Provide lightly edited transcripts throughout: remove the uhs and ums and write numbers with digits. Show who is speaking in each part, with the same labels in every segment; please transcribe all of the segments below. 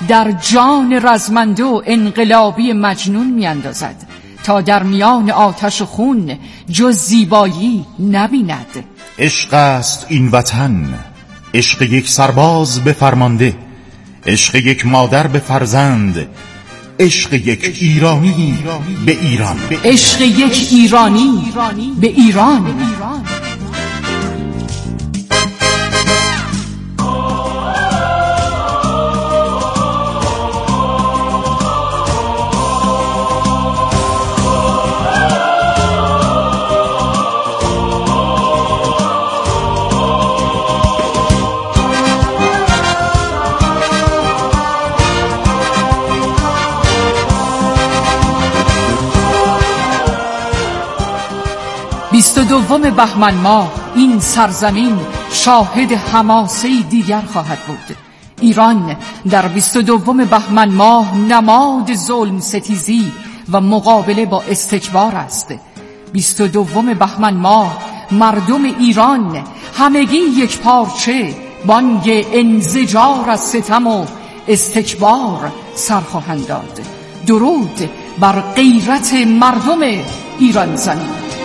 Speaker 1: در جان رزمنده و انقلابی مجنون میاندازد تا در میان آتش و خون جز زیبایی نبیند.
Speaker 2: عشق است این وطن، عشق یک سرباز به فرمانده، عشق یک مادر به فرزند، عشق یک ایرانی به ایران،
Speaker 1: عشق یک ایرانی به ایران. دوم بهمن ماه این سرزمین شاهد حماسه‌ای دیگر خواهد بود. ایران در 22 بهمن ماه نماد ظلم ستیزی و مقابله با استکبار است. 22 بهمن ماه مردم ایران همگی یک پارچه بانگ انزجار از ستم و استکبار سر خواهند داد. درود بر غیرت مردم ایران زمین.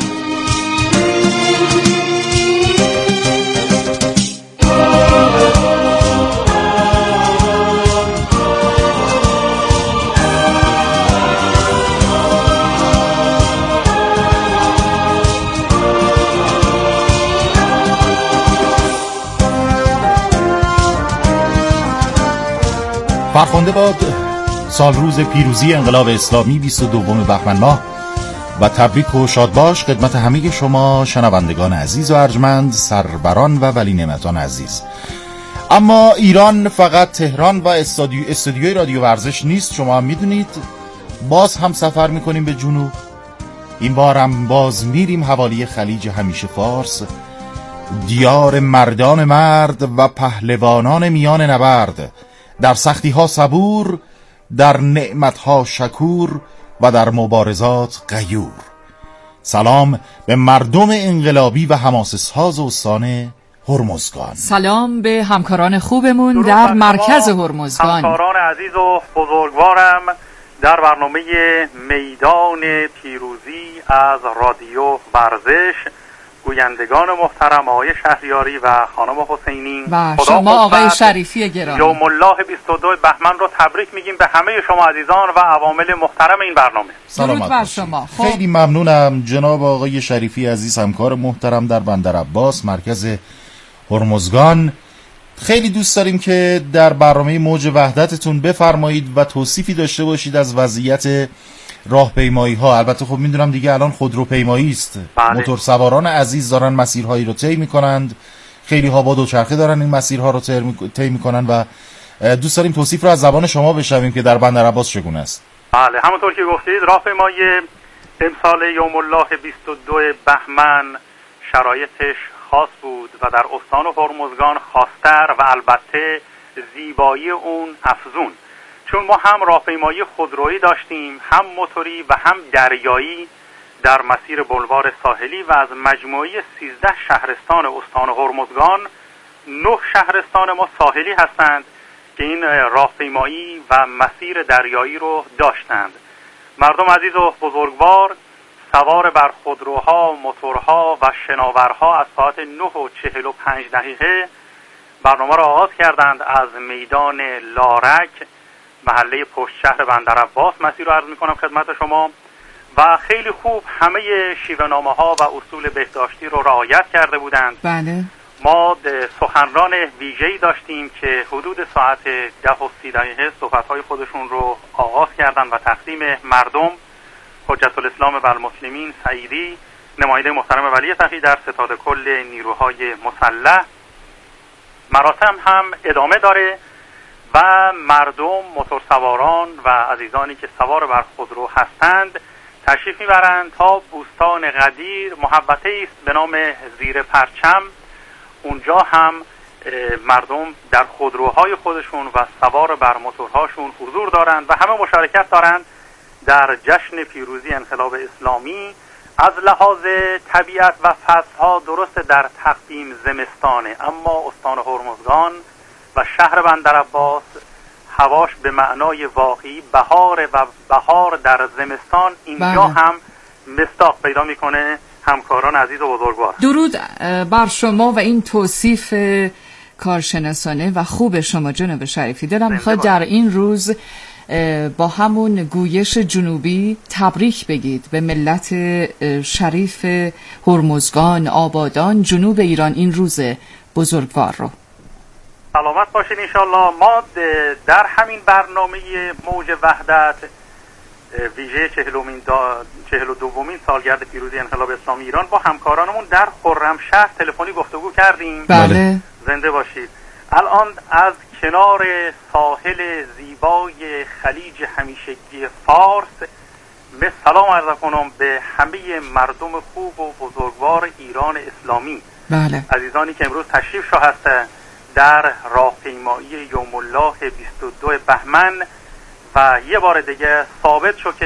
Speaker 2: فرخنده باد سال روز پیروزی انقلاب اسلامی 22 بهمن ماه و تبریک و شاد باش خدمت همه شما شنوندگان عزیز و ارجمند، سروران و ولی نعمتان عزیز. اما ایران فقط تهران و استودیوی رادیو ورزش نیست، شما هم میدونید. باز هم سفر میکنیم به جنوب. این بار هم باز میریم حوالی خلیج همیشه فارس، دیار مردان مرد و پهلوانان میان نبرد، در سختی ها صبور، در نعمت ها شکور و در مبارزات غیور. سلام به مردم انقلابی و حماسه‌ساز استان هرمزگان.
Speaker 1: سلام به همکاران خوبمون در مرکز هرمزگان.
Speaker 3: همکاران عزیز و بزرگوارم در برنامه میدان پیروزی از رادیو ورزش، گویندگان محترم آقای شهریاری و خانم حسینی
Speaker 1: و شما آقای شریفی گرامی،
Speaker 3: یوم الله 22 بهمن رو تبریک میگیم به همه شما عزیزان و عوامل محترم این برنامه.
Speaker 1: درود بر شما.
Speaker 2: خیلی ممنونم جناب آقای شریفی عزیز، همکار محترم در بندر عباس مرکز هرمزگان. خیلی دوست داریم که در برنامه موج وحدتتون بفرمایید و توصیفی داشته باشید از وضعیت راهپیمایی ها. البته خب میدونم دیگه الان خودروپیمایی است. موتور سواران عزیز دارن مسیرهایی رو طی میکنند، خیلی ها با دوچرخه دارن این مسیرها رو طی میکنن و دوست داریم توصیف رو از زبان شما بشنویم که در بندر عباس چگونه است.
Speaker 3: بله، همونطور که گفتید راهپیمایی امسال یوم الله 22 بهمن شرایطش خاص بود و در استان هرمزگان خاص‌تر و البته زیبایی اون افزون، چون ما هم راهپیمایی خودرویی داشتیم، هم موتوری و هم دریایی در مسیر بلوار ساحلی و از مجموعه 13 شهرستان استان هرمزگان 9 شهرستان ما ساحلی هستند که این راهپیمایی و مسیر دریایی رو داشتند. مردم عزیز و بزرگوار سوار بر خودروها، موتورها و شناورها از ساعت 9:45 برنامه را آغاز کردند. از میدان لارک محله پشت شهر بندر عباس مسیر رو عرض میکنم خدمت شما و خیلی خوب همه شیوه‌نامه ها و اصول بهداشتی رو رعایت کرده بودند.
Speaker 1: بله.
Speaker 3: ما سخنران ویژه‌ای داشتیم که حدود ساعت 10:30 صحبت‌های خودشون رو آغاز کردند و تقدیم مردم حجت الاسلام و المسلمین سعیدی، نماینده محترم ولی فقیه در ستاد کل نیروهای مسلح. مراسم هم ادامه داره و مردم، موتورسواران و عزیزانی که سوار بر خودرو هستند تشریف میبرند تا بوستان قدیر، محوطه است به نام زیر پرچم. اونجا هم مردم در خودروهای خودشون و سوار بر موتورهاشون حضور دارند و همه مشارکت دارند در جشن پیروزی انقلاب اسلامی. از لحاظ طبیعت و فصلها درست در تقویم زمستانه، اما استان هرمزگان و شهر بندر عباس هواش به معنای واقعی بهاره و بهار در زمستان اینجا هم مصداق پیدا میکنه. همکاران عزیز و بزرگوار،
Speaker 1: درود بر شما و این توصیف کارشناسانه و خوب شما جناب شریفی. دلم میخواد در این روز با همون گویش جنوبی تبریک بگید به ملت شریف هرمزگان، آبادان، جنوب ایران این روز بزرگوار رو.
Speaker 3: سلامت باشین انشالله. ما در همین برنامه موج وحدت ویژه 42مین سالگرد پیروزی انقلاب اسلامی ایران با همکارانمون در خرمشهر تلفنی گفتگو کردیم.
Speaker 1: بله.
Speaker 3: زنده باشید. الان از کنار ساحل زیبای خلیج همیشگی فارس سلام عرض کنم به همه مردم خوب و بزرگوار ایران اسلامی.
Speaker 1: بله.
Speaker 3: عزیزانی که امروز تشریف هستند در راهپیمایی یوم الله 22 بهمن و یه بار دیگه ثابت شد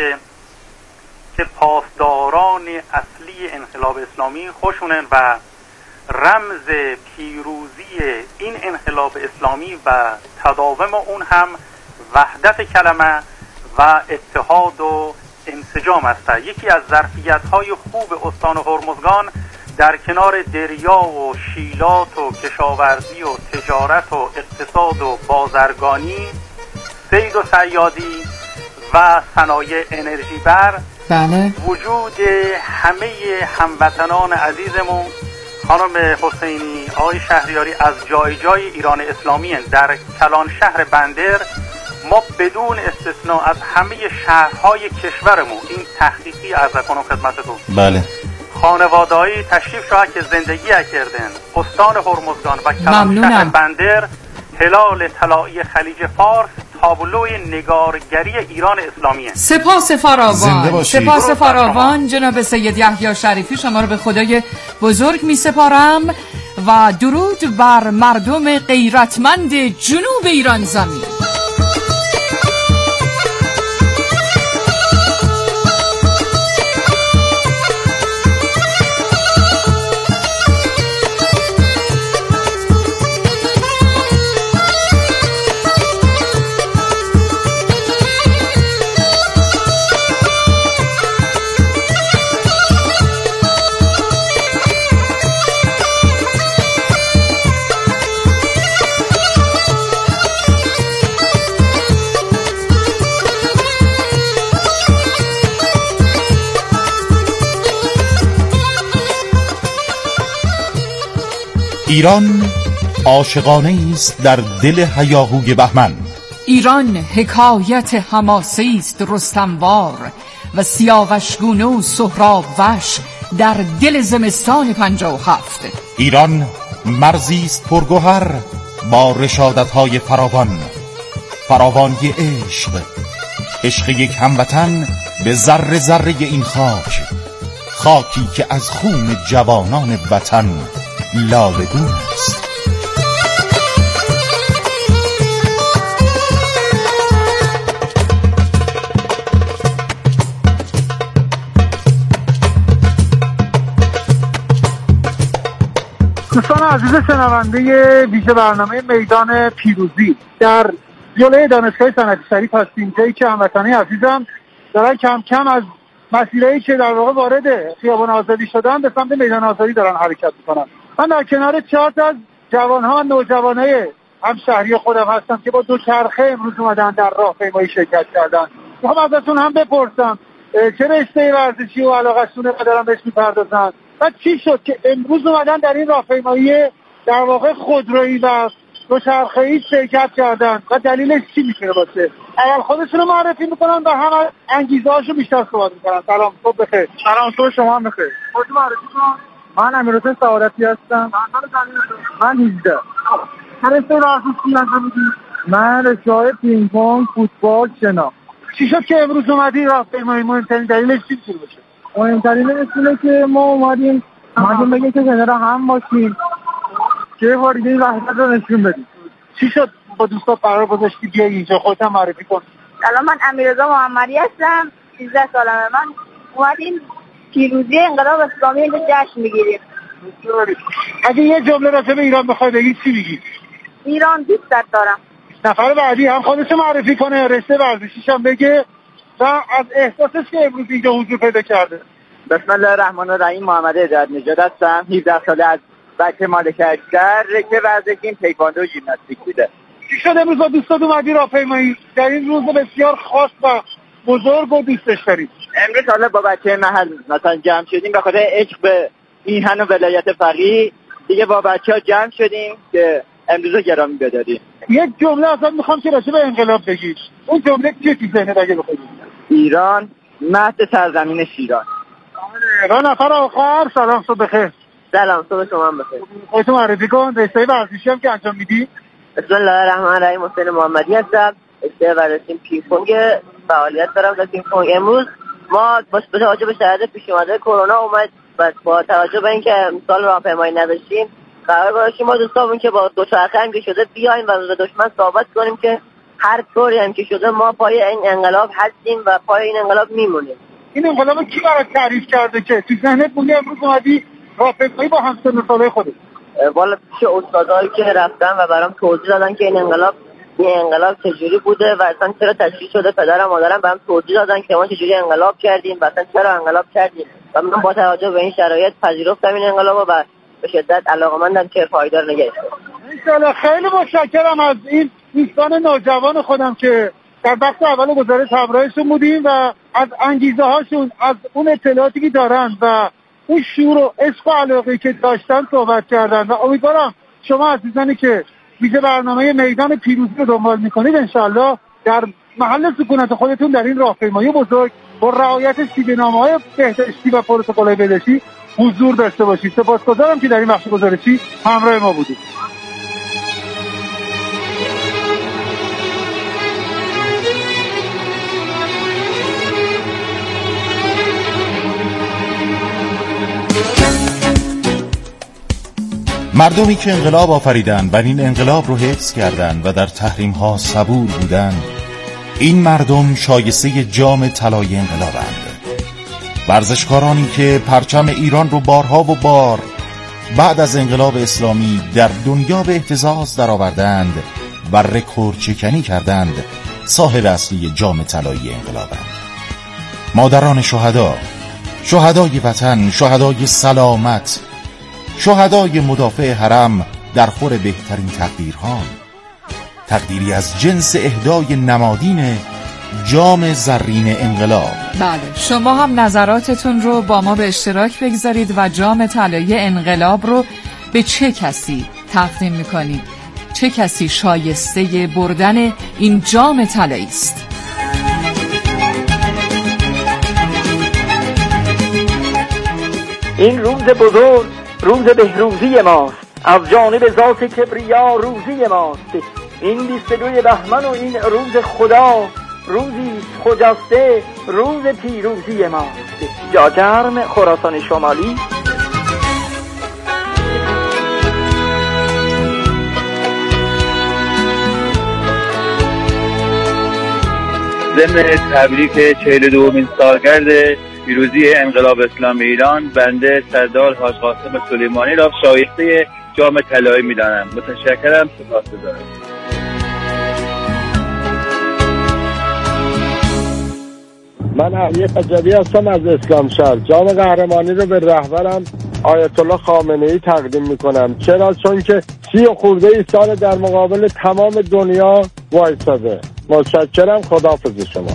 Speaker 3: که پاسداران اصلی انقلاب اسلامی خوشونن و رمز پیروزی این انقلاب اسلامی و تداوم اون هم وحدت کلمه و اتحاد و انسجام است. یکی از ظرفیت‌های خوب استان هرمزگان در کنار دریا و شیلات و کشاورزی و تجارت و اقتصاد و بازرگانی، صید و صیادی و صنایع انرژی بر
Speaker 1: بله.
Speaker 3: وجود همه هموطنان عزیزمون خانم حسینی، آقای شهریاری از جای جای ایران اسلامی هستند. در کلان شهر بندر ما بدون استثناء از همه شهرهای کشورمون این تحقیقی عرض کنم خدمتتون.
Speaker 2: بله.
Speaker 3: خانواده‌ای تشریف شده که زندگی کردن استان هرمزگان و کلان شهر بندر، هلال طلایی خلیج فارس تابلوی نگارگری ایران اسلامی هست.
Speaker 1: سپاس فراوان جناب سید یحیی شریفی، شما رو به خدای بزرگ می سپارم و درود بر مردم غیرتمند جنوب ایران زمین.
Speaker 2: ایران عاشقانه است در دل هیاهوی بهمن.
Speaker 1: ایران حکایت حماسه است رستموار و سیاوشگونه و سهراب وش در دل زمستان 57.
Speaker 2: ایران مرزی است پرگوهر با رشادت‌های فراوانی عشق یک هموطن به ذره ذره این خاکی که از خون جوانان وطن لاله‌گون است.
Speaker 4: دوستان عزیز شنونده ویژه برنامه میدان پیروزی، در جلوی دانشگاه صنعتی شریف هستیم، جایی که هموطنان عزیزم دارن کم کم از مسیرهایی که در واقع وارد خیابان آزادی شدن به سمت میدان آزادی دارن حرکت میکنن. من در کنار 4 تا از جوانها و نوجوانای همشهری خودم هستم که با دوچرخه امروز اومدن در راهپیمایی شرکت کردن. میخوام ازتون هم بپرسم چه رشته ورزشی و علاقه‌شونه که دارن بهش میپردازن و چی شد که امروز اومدن در این راهپیمایی در واقع خودرویی و دوچرخه‌ای شرکت کردن و دلیلش چی میتونه باشه؟ اول خودشونو معرفی میکنن و هم انگیزه‌هاشو بیشتر صحبت میکنن. سلام، صبح بخیر. سلام، صبح شما هم بخیر. خودتون معرفی کن. من امیرحسین سعادتی هستم. من 18. هر رشته ورزشی انجام میدی؟ من رشته پینگ پونگ، فوتبال، شنا. چی شد که امروز اومدی راهپیمایی؟ مهمترین دلیلش چی میتونه باشه؟ مهمترینش اینه که ما اومدیم بگیم که کنار هم باشیم، که بار دیگه این وحدت رو نشون بدیم. چی شد با دوستا قرار گذاشتی بیای اینجا؟ خودت هم معرفی کن.
Speaker 5: سلام، من امیررضا محمدی هستم، 13 سالمه. من اومدیم پیروزی انقلاب اسلامی رو جشن میگیریم. اگه یه جمله راجع به ایران بخوای بگی چی میگی؟ ایران دوست دارم.
Speaker 4: نفر بعدی هم خودش معرفی کنه، رشته ورزشیش هم بگه و از احساسش که امروز اینجا حضور پیدا کرده.
Speaker 6: بسم الله الرحمن الرحیم. محمد هدایت نژاد هستم. 17 ساله از بچه مالک اکبر. رشته ورزشیم تایکواندو و ژیمناستیک بوده.
Speaker 4: چی شد امروز با دوستات اومدی راهپیمایی در این روز بسیار خاص و بزرگ و دوستش دارید؟
Speaker 6: امروز حالا با بچه محل مثلا جمع شدیم به خاطر عشق به میهن و ولایت فقیه دیگه با بچه‌ها جمع شدیم که امروز رو گرامی بداریم.
Speaker 4: یک جمله ازت میخوام که راجع به انقلاب بگید. اون جمله چیه تو ذهنت اگه بخوای؟
Speaker 6: ایران مهد سرزمین شیران.
Speaker 4: و نفر آخر سلام صبح بخیر.
Speaker 6: سلام صبح شما هم بخیر.
Speaker 4: خودتو معرفی کن. رشته ورزشی هم که انجام میدی؟
Speaker 6: بسم الله الرحمن الرحیم. حسین محمدی هستم. رشته ورزشیم پینگ پونگ فعالیت دارم در پینگ پونگ. امروز ما با توجه به شرایط پیش اومده کرونا اومد و با توجه به اینکه امسال راهپیمایی نداشتیم قرار گذاشتیم ما دوستامون که با دوچرخه هم که شده بیایم و به دشمن ثابت کنیم که هر طوری هم که شده ما پای این انقلاب هستیم و پای این انقلاب میمونیم.
Speaker 4: این انقلاب کی برات تعریف کرده که تو ذهنت مونده امروز اومدی راهپیمایی با همسن سالای خودت؟
Speaker 6: والا پیش استادایی که رفتن و برام توضیح دادن که این انقلاب چجوری بوده و اصلا چرا تشکیل شده. پدرم مادرم برام توضیح دادن که ما چجوری انقلاب کردیم و اصلا چرا انقلاب کردیم و من با توجه به این شرایط پذیرفتم این انقلابو و به شدت علاقه‌مندم که پایدار نگه داشته.
Speaker 4: انشالله. خیلی متشکرم از این دوستان نوجوان خودم که در بخش اول گزارش همراهشون بودیم و از انگیزه هاشون، از اون اطلاعاتی که دارن و اون شور و عشق و علاقه‌ای که داشتن صحبت کردن و امیدوارم شما عزیزانی که ویژه برنامه میدان پیروزی رو دنبال میکنید انشالله در محل سکونت خودتون در این راهپیمایی بزرگ با رعایت شیبه‌نامه‌های بهداشتی و پروتکل‌های بهداشتی حضور داشته باشید. سپاسگزارم که در این بخش گزارشی همراه ما بودید.
Speaker 2: مردمی که انقلاب آفریدند و این انقلاب رو حفظ کردند و در تحریم ها صبور بودند، این مردم شایسته جام طلای انقلابند. ورزشکارانی که پرچم ایران رو بارها و بار بعد از انقلاب اسلامی در دنیا به اهتزاز درآوردند و رکورد شکنی کردند، صاحب اصلی جام طلایی انقلابند. مادران شهدا، شهدای وطن، شهدای سلامت، شهدای مدافع حرم در خور بهترین تقدیرها، تقدیری از جنس اهدای نمادین جام زرین انقلاب.
Speaker 1: بله، شما هم نظراتتون رو با ما به اشتراک بگذارید و جام طلایی انقلاب رو به چه کسی تقدیم میکنید؟ چه کسی شایسته بردن این جام طلایی است؟
Speaker 7: این روز بزرگ روز بهروزی ماست، از جانب ذات کبریا روزی ماست. این 22 بهمن و این روز خدا، روزی خجسته، روز پیروزی ماست. جاجرم، خراسان شمالی.
Speaker 8: ضمن تبریک 42مین سالگرد پیروزی انقلاب اسلامی ایران، بنده سردار حاج قاسم سلیمانی را شایسته جام طلایی می‌دانم. متشکرم، سپاسگزارم.
Speaker 4: من علی خجلی هستم از اسلامشهر. جام قهرمانی رو به رهبرم آیت الله خامنه‌ای تقدیم میکنم. چرا؟ چون که 30 خورده سال در مقابل تمام دنیا وایساده. متشکرم، خداحافظ شما.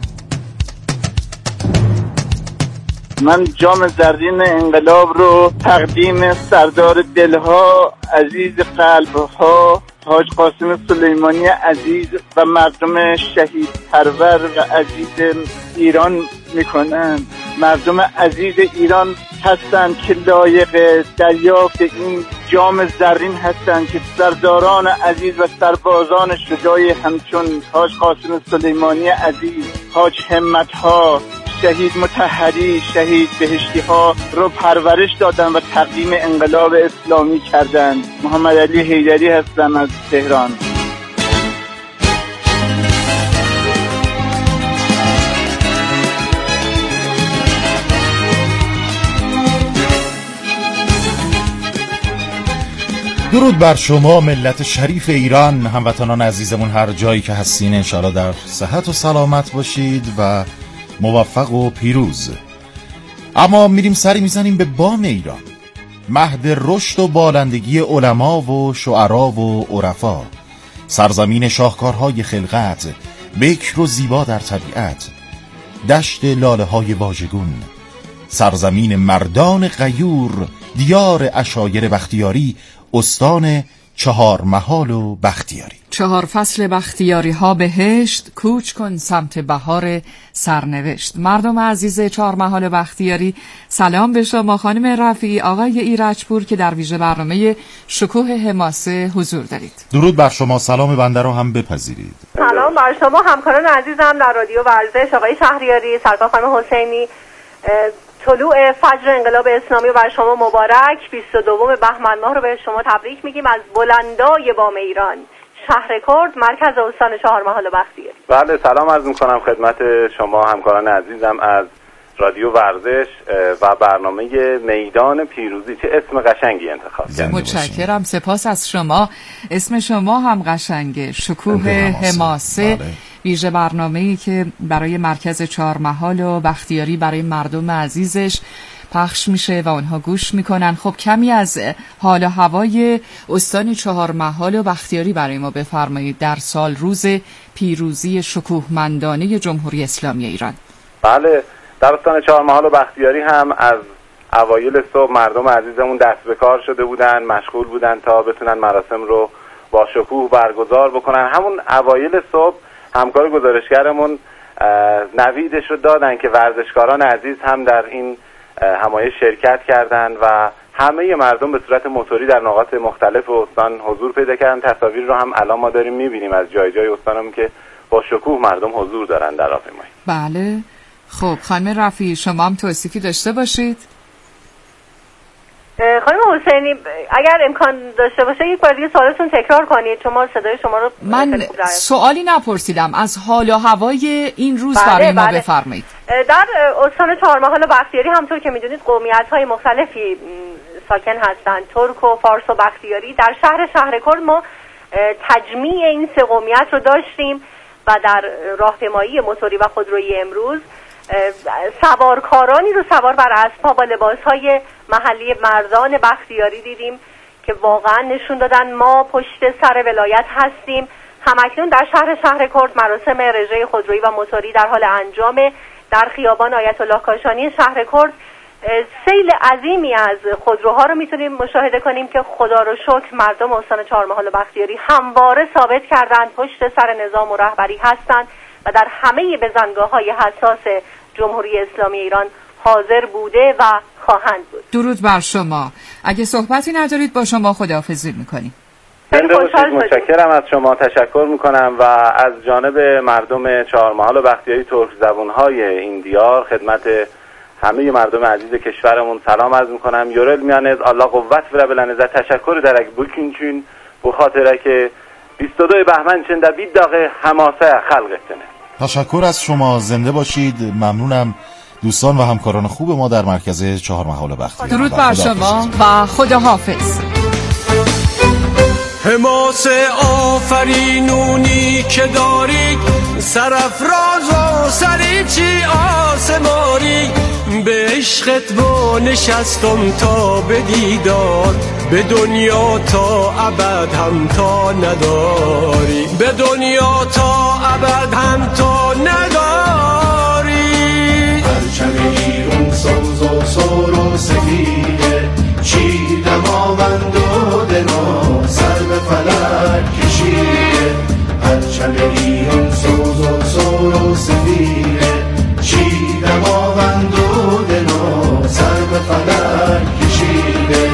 Speaker 8: من جام زرین انقلاب رو تقدیم سردار دلها، عزیز قلبها، حاج قاسم سلیمانی عزیز و مردم شهید پرور و عزیز ایران میکنم. مردم عزیز ایران هستند که لایق دریافت این جام زرین هستند که سرداران عزیز و سربازان شجاع همچون حاج قاسم سلیمانی عزیز، حاج همت‌ها، شهید مطهری، شهید بهشتی ها رو پرورش دادن و تقدیم انقلاب اسلامی کردند. محمد علی حیدری هستم از تهران.
Speaker 2: درود بر شما ملت شریف ایران، هموطنان عزیزمون هر جایی که هستین، انشاءالله در صحت و سلامت باشید و موفق و پیروز. اما میریم سری میزنیم به بام ایران، مهد رشد و بالندگی علما و شعرا و عرفا، سرزمین شاهکارهای خلقت، بکر و زیبا در طبیعت، دشت لاله های واژگون، سرزمین مردان غیور، دیار عشایر بختیاری، استان 4 محال و بختیاری.
Speaker 1: 4 فصل بختیاری ها بهشت، کوچ کن سمت بهار سرنوشت. مردم عزیز 4 محال بختیاری، سلام به شما خانم رفیعی، آقای ایرجپور که در ویژه برنامه شکوه حماسه حضور دارید.
Speaker 2: درود بر شما، سلام بنده رو هم بپذیرید.
Speaker 9: سلام بر شما همکاران عزیزم در رادیو ورزش، آقای شهریاری، سرکار خانم حسینی. طلوع فجر انقلاب اسلامی بر شما مبارک. 22 بهمن ماه رو به شما تبریک میگیم از بلندای بام ایران، شهر کرد، مرکز استان 4 محال بختیاری.
Speaker 10: بله، سلام عرض میکنم خدمت شما همکاران عزیزم از رادیو ورزش و برنامه میدان پیروزی. چه اسم قشنگی انتخاب کردید.
Speaker 1: متشکرم، سپاس از شما. اسم شما هم قشنگه، شکوه حماسه. بله. ویژه برنامه‌ای که برای مرکز 4 محال و بختیاری برای مردم عزیزش پخش میشه و اونها گوش میکنن. خب کمی از حال و هوای استان 4 محال و بختیاری برای ما بفرمایید در سال روز پیروزی شکوهمندانه جمهوری اسلامی ایران.
Speaker 10: بله، در استان 4 محال و بختیاری هم از اوایل صبح مردم عزیزمون دست به کار شده بودن، مشغول بودن تا بتونن مراسم رو با شکوه برگزار بکنن. همون اوایل صبح همکار گزارشگرمون نویدش رو دادن که ورزشکاران عزیز هم در این همایش شرکت کردند و همه مردم به صورت موتوری در نقاط مختلف استان حضور پیدا کردن. تصاویر رو هم الان ما داریم میبینیم از جای جای استانم که با شکوه مردم حضور دارن در راهپیمایی.
Speaker 1: بله. خب خانم رفیعی شما هم توصیفی داشته باشید.
Speaker 9: خانم حسینی اگر امکان داشته باشه یک بار دیگه سوالتون تکرار کنید، چون صدای شما رو
Speaker 1: من سوالی نپرسیدم، از حال و هوای این روز برای ما بفرمایید.
Speaker 9: در استان 4 محال و بختیاری همطور که میدونید قومیت‌های مختلفی ساکن هستند، ترک و فارس و بختیاری. در شهر کرد ما تجمیع این 3 قومیت رو داشتیم و در راهپیمایی موتوری و خودرویی امروز سوارکارانی رو سوار بر اسب‌ها با لباس‌های محلی مردان بختیاری دیدیم که واقعا نشون دادن ما پشت سر ولایت هستیم. همکنون در شهر کرد مراسم رژه خودرویی و موتوری در حال انجامه. در خیابان آیت الله کاشانی شهر کرد سیل عظیمی از خودروها رو میتونیم مشاهده کنیم که خدا رو شکر مردم استان 4 محال و بختیاری همواره ثابت کردند پشت سر نظام و رهبری هستند و در همه بزنگاه‌های حساس جمهوری اسلامی ایران حاضر بوده و خواهند بود.
Speaker 1: درود بر شما. اگه صحبتی ندارید با شما خداحافظی میکنیم.
Speaker 10: متشکرم از شما، تشکر میکنم و از جانب مردم 4 محال و بختیاری ترک زبونهای این دیار خدمت همه مردم عزیز کشورمون سلام عرض میکنم. یورل میانز الله قوت و بلنزه تشکر درک بکنچون bu خاطره که 22 بهمن چند بید داغه حماسه خلقتنه.
Speaker 2: تشکر از شما، زنده باشید. ممنونم دوستان و همکاران خوب ما در مرکز 4 محال بختیاری.
Speaker 1: درود بر شما و خداحافظ.
Speaker 11: حماسه آفرینونی که دارید، سرافراز و سریچی آسماری، به عشقت با نشستم تا به دیدار، به دنیا تا ابد هم تا نداری، به دنیا تا ابد هم تا نداری. پرچم ایران سوز و سور و سفیده، چی دماوند و دنا سر به فلک کشیده. پرچم ایران سوز و سور و سفیده، چی دماوند و دنا سر به فلک کشیده.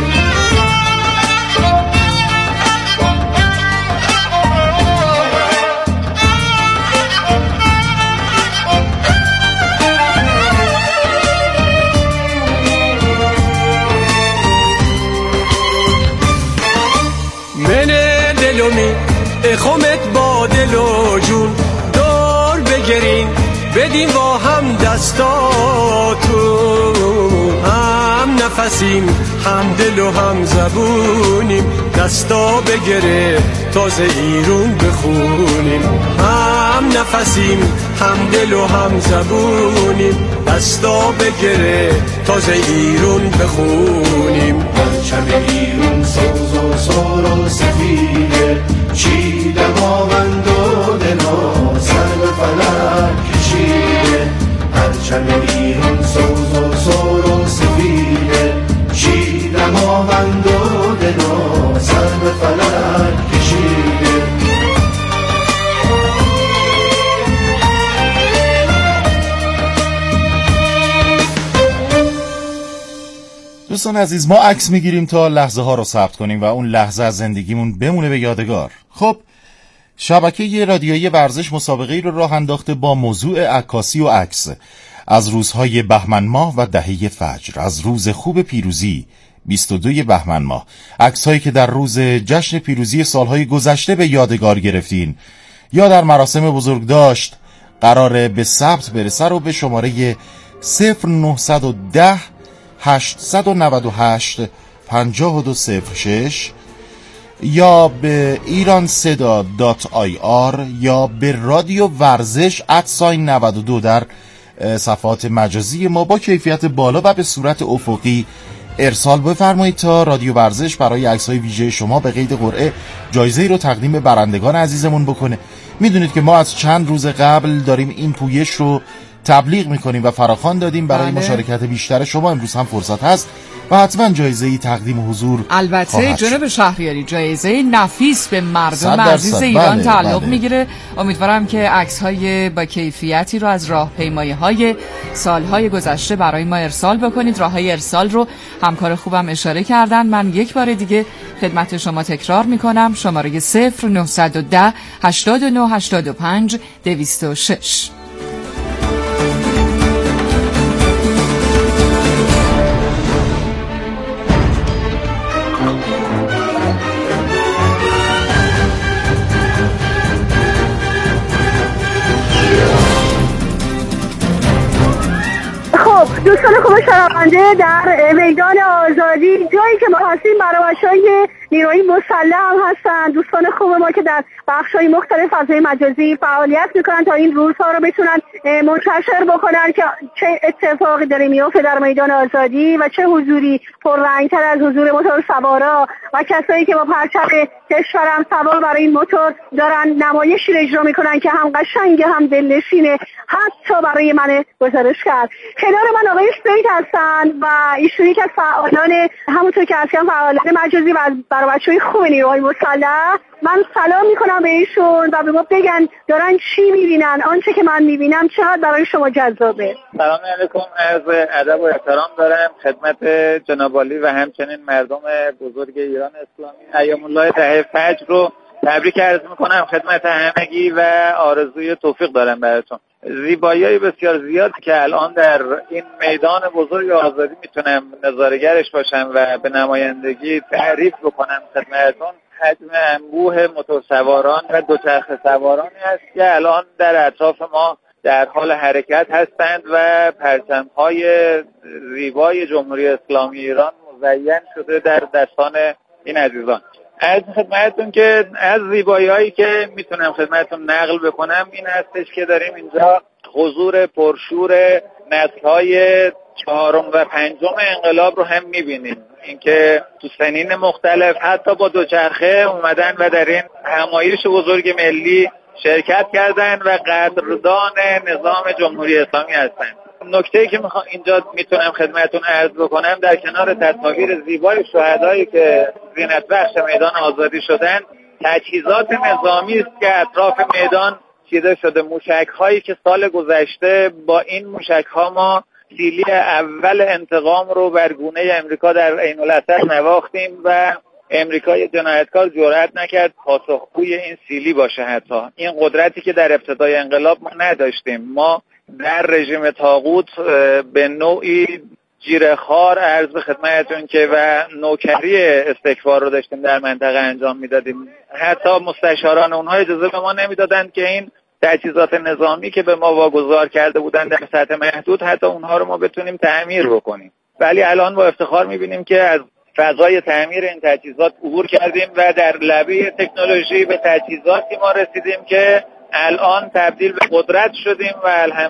Speaker 11: خمت با دل و جون دور بگرین، بدین با هم دستاتون، هم نفسیم، هم دل و هم زبونیم، دستا بگره تازه ایرون بخونیم. هم نفسیم، هم دل و هم زبونیم، دستا بگره تازه ایرون بخونیم.
Speaker 12: پرچم ایرون سوز و سار و سفیده، چی دماوند و دنا سر به فلک کشیده. پرچم ایرون سوز و سار و سفیده، چی دماوند و دنا سر به فلک کشیده.
Speaker 2: دوستان عزیز، ما عکس میگیریم تا لحظه ها رو ثبت کنیم و اون لحظه از زندگیمون بمونه به یادگار. خب شبکه رادیویی ورزش مسابقه‌ای رو راه انداخته با موضوع عکاسی و عکس از روزهای بهمن ماه و دهه فجر، از روز خوب پیروزی 22 بهمن ماه، عکس‌هایی که در روز جشن پیروزی سالهای گذشته به یادگار گرفتین یا در مراسم بزرگداشت قراره به ثبت برسه رو به شماره 0910 898 5206 یا به iranseda.ir یا به رادیو ورزش @92 در صفحات مجازی ما با کیفیت بالا و به صورت افقی ارسال بفرمایید تا رادیو ورزش برای عکس‌های ویژه شما به قید قرعه جایزه‌ای رو تقدیم به برندگان عزیزمون بکنه. میدونید که ما از چند روز قبل داریم این پویش رو تبلیغ میکنیم و فراخوان دادیم برای مشارکت بیشتر شما. امروز هم فرصت هست و حتما جایزه‌ای تقدیم حضور
Speaker 1: البته جناب شهریاری جایزه نفیس به مردم عزیز ایران تعلق میگیره. امیدوارم که عکس‌های با کیفیتی رو از راهپیمایی‌های سال‌های گذشته برای ما ارسال بکنید. راه‌های ارسال رو همکار خوبم اشاره کردن. من یک بار دیگه خدمت شما تکرار میکنم. شماره 0910 89 85 206.
Speaker 13: دوستان خوب شنونده، در میدان آزادی جایی که ما هستیم برای بچه‌های نیروی مسلح هم هستن. دوستان خوب ما که در بخش‌های مختلف فضای مجازی فعالیت میکنن تا این روزها رو بتونن منتشر بکنن که چه اتفاقی داره میفته در میدان آزادی و چه حضوری پررنگ‌تر از حضور موتور سوارا و کسایی که با پرچم کشورم سوار برای این موتور دارن نمایشی رو اجرا میکنن که هم قشنگه هم دلنشینه، حتی برای من گزارش کرد. کنار من آقای سید هستن و ایشون یک از فعالان، همونطور که هستن فعالان مجازی و برای بچه‌های خوب نیروهای مسلح. من سلام میکنم به ایشون و به ما بگن دارن چی میبینن، آنچه که من میبینم چقدر برای شما جذابه.
Speaker 14: سلام علیکم، عرض ادب و احترام دارم خدمت جناب عالی و همچنین مردم بزرگ ایران اسلامی. ایام الله دهه فجر رو تبریک عرض میکنم خدمت همگی و آرزوی توفیق دارم براتون. زیبایی‌های بسیار زیادی که الان در این میدان بزرگ آزادی میتونم نظاره‌گرش باشم و به نمایندگی تعریف بکنم خدمتتون، حجم انبوه موتورسواران و دوچرخه سوارانی است که الان در اطراف ما در حال حرکت هستند و پرچم‌های زیبای جمهوری اسلامی ایران مزین شده در دستان این عزیزان. از خدمتتون که از زیبایی‌هایی که میتونم خدمتتون نقل بکنم این هستش که داریم اینجا حضور پرشور نسل‌های چهارم و پنجم انقلاب رو هم میبینیم. اینکه تو سنین مختلف حتی با دوچرخه اومدن و در این همایش بزرگ ملی شرکت کردن و قدردان نظام جمهوری اسلامی هستن. نکته‌ای که اینجا میتونم خدمتتون عرض بکنم، در کنار تصاویر زیبای شهدایی که زینت بخش میدان آزادی شدن، تجهیزات نظامی است که اطراف میدان چیده شده. موشک‌هایی که سال گذشته با این موشک‌ها ما سیلی اول انتقام رو بر گونه امریکا در عین الاسد نواختیم و امریکای جنایتکار جرئت نکرد پاسخگوی این سیلی باشه. حتی این قدرتی که در ابتدای انقلاب ما نداشتیم. ما در رژیم طاغوت به نوعی جیره‌خوار عرض به خدمتتون که و نوکری استکبار رو داشتیم در منطقه انجام میدادیم. حتی مستشاران اونها اجازه به ما نمیدادند که این تجهیزات نظامی که به ما واگذار کرده بودند در سطح محدود حتی اونها رو ما بتونیم تعمیر بکنیم. ولی الان با افتخار می‌بینیم که از فضای تعمیر این تجهیزات عبور کردیم و در لبه تکنولوژی به تجهیزاتی ما رسیدیم که الان تبدیل به قدرت شدیم و